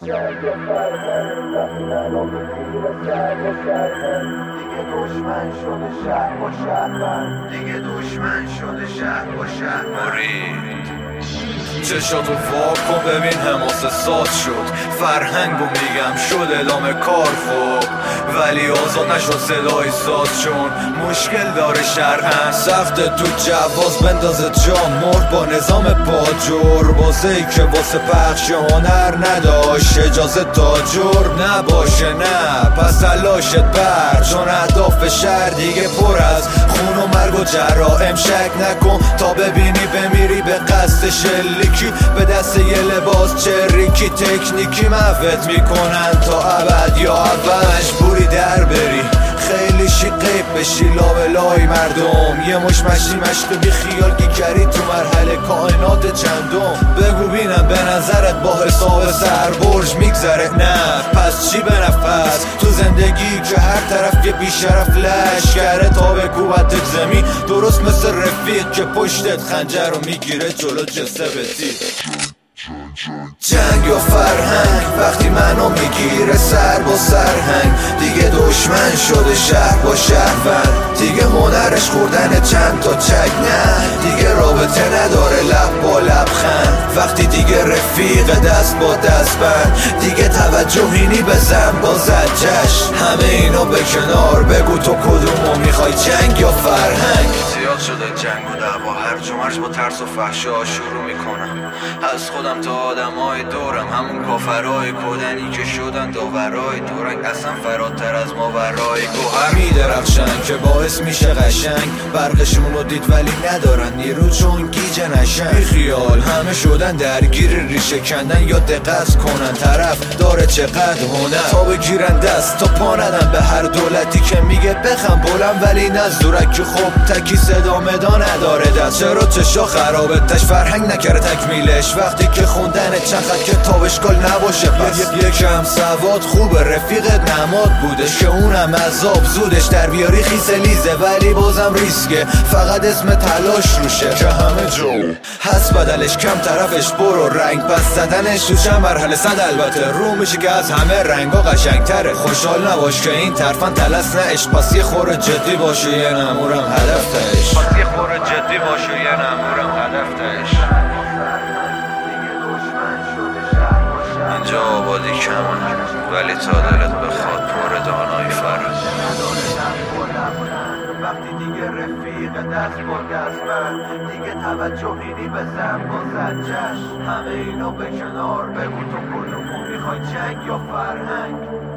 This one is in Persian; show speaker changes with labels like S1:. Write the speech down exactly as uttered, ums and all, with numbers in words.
S1: جنگ و فرهنگ وقتی منو میگیره سر با سرهنگ دیگه دشمن شده شهر با شهروند دیگه دشمن شده شهر با شهروند
S2: مرید چشاتو وا کن ببین حماسه ساز شد فرهنگو میگم شد ادامه کار خوب ولی آزاد نشد صدای ساز چون مشکل داره شرعن سخت تو جواز بندازه جا مرد با نظام باجور واسه ای که واسه پخش هنر نداشت اجازه تاجر نباشه نه پس تلاشت بر چون اهداف شهر دیگه پر از خون و مرگ و جرائم شک نکن تا ببینی بمیری به قصد شلیکی به دست یه لباس چریکی تکنیکی موت میکنن تا ابد یا اول مجبوری در بری خیلی شیقیب بشی لابلای مردم یه مش مشتی مشق بی خیال گیگری تو مرحله کائنات چندم بگو بینم به نظرت با حساب سربرج میگذره نه پس چی به نفس تو زندگی که هر طرف یه بیشرف لشکره تا به کوبتت زمین درست مثل رفیق که پشتت خنجر رو میگیره جلو جسه بتی جنگ و فرهنگ وقتی منو میگیره سر با سرهنگ دیگه دشمن شده شهر با شهروند دیگه هنرش خوردن چند تا چک نه دیگه رابطه نداره لب با لبخند وقتی دیگه رفیق دست با دست بند دیگه توجهینی بزن با زجش همه اینا به کنار بگو تو کدومو میخوای جنگ یا فرهنگ زیاد شده جنگ و دعوا هرج و مرج با ترس و فحشا شروع میکنم از خودم تا آدمای دورم همون کافرای کودنی که شدن داورای دورنگ اصلا فراتر از ماورای گوهر میدرخشن که باعث میشه قشنگ برقشون رو دید ولی ندارن نیرو چون گیجه نشن بی خیال همه شدن درگیر ریشه کندن یا دقت کنن طرف داره چقدر هنر تا بگیرن دست تا پا ندن به هر دولتی که میگه بخم بلند ولی نزدورک که خب تکی صدا مدا نداره دست چرا چشا خرابه تش فرهنگ نکره تکمیلش وقتی که خوندن چند خط کتابش گل نباشه پس یکم سواد خوبه رفیقت نماد بودش که اونم عذاب زودش در بیاری خیسه لیزه ولی بازم ریسکه فقط اسم تلاش روشه که همه جو هست بدلش کم طرفش برو رنگ پس زدنش تو چند مرحله صد البته رو میشه که از همه رنگا قشنگ تره خوشحال نباش که این طرفن تلس نه عشق پس یه خور جدی باشه یه نمورم هدف تش پس یه خور جدی باشه یه نمورم هدف تش اینجا آبادی کمه ولی تا دلت بخواد پر دانایی فرد
S1: وقتی دیگه رفیق دست با دست بند دیگه توجهینی بزن با زجش همه اینا به کنار بگو تو کدومو میخوای جنگ یا فرهنگ